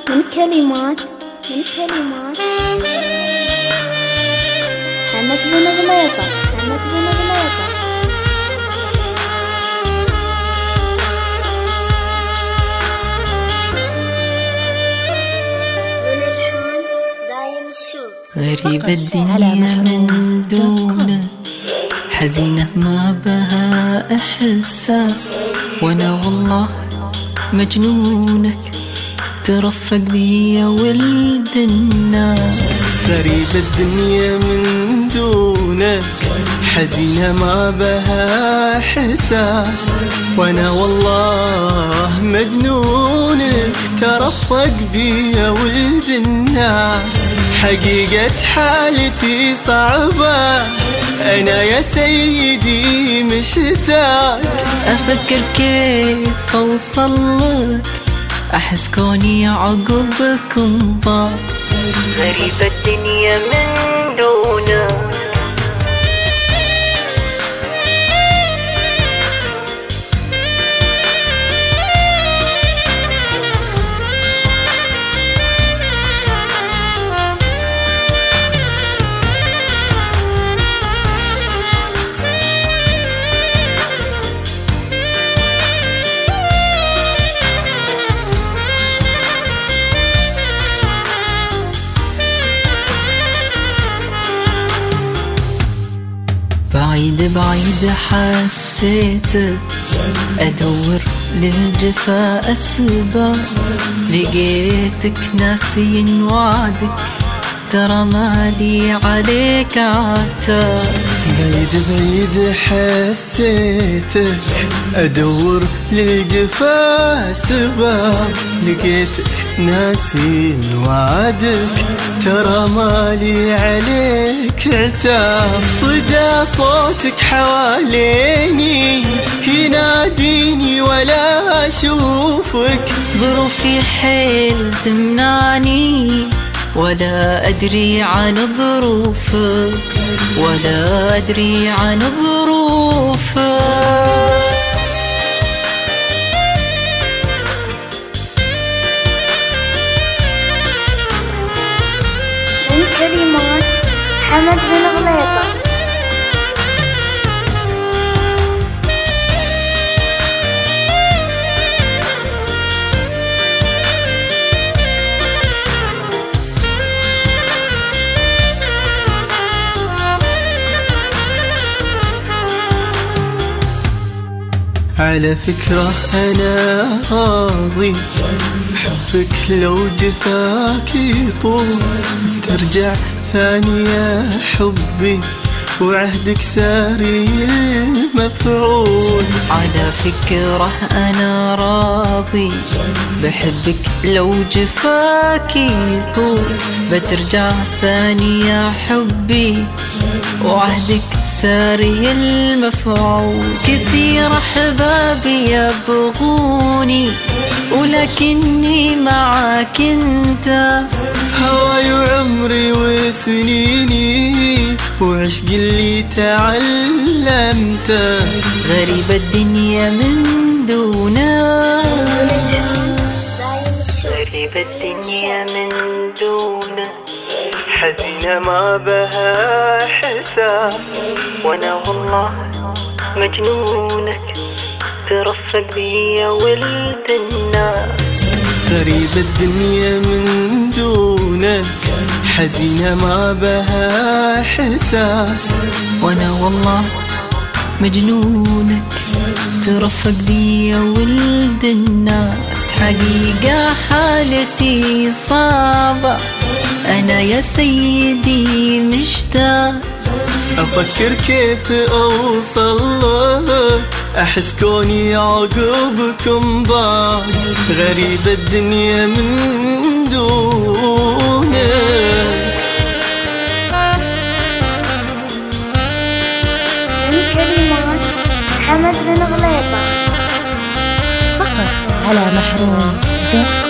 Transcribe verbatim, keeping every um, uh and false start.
من كلمات من كلمات حنت بن غليطة حنت بن غليطة. من الحال دايم الشوق. غريبة الدنيا من دونه، حزينة ما بها إحساس، وأنا والله مجنونك ترفق بي يا ولد الناس. غريبة الدنيا من دونك، حزينة ما بها إحساس، وأنا والله مجنونك ترفق بي يا ولد الناس. حقيقة حالتي صعبة أنا يا سيدي مشتاق، أفكر كيف أوصلك، أحس كوني عقبكم ضاق. غريبة الدنيا من دونك. بعيد بعيد حسيت أدور للجفا أسباب، لقيتك ناسي وعدك ترى مالي عليك عتاب. بعيد بعيد حسيتك أدور للجفا سباب، لقيتك ناسي وعدك ترى مالي عليك عتاب. صدى صوتك حواليني يناديني ولا أشوفك، ظروفي حيل تمنعني ولا أدري عن ظروفك، ولا أدري عن ظروفك. من كلمات حمد بن غليطة. على فكرة أنا راضي، حبك لو جفاك يطول، ترجع ثاني يا حبي وعهدك ساري المفعول. على فكرة أنا راضي، بحبك لو جفاك يطول، بترجع ثاني يا حبي وعهدك ساري المفعول. كثير أحبابي يبغوني ولكني معاك انت، هواي وعمري وسنيني وعشق اللي تعلمته. غريبة الدنيا من دونك. غريبة الدنيا من دونك، حزينة ما بها حساب، وانا والله مجنونك ترفق بي يا ولد الناس. غريبة الدنيا من دونك، حزينة ما بها حساس، وانا والله مجنونك ترفق بي يا ولد الناس. حقيقة حالتي صعبة أنا يا سيدي مشتاق، أفكر كيف أوصل لك، أحس كوني عقبكم ضاق. غريبة الدنيا من دونك. من كلمات حمد بن غليطة. فقط على محروم دوت كوم.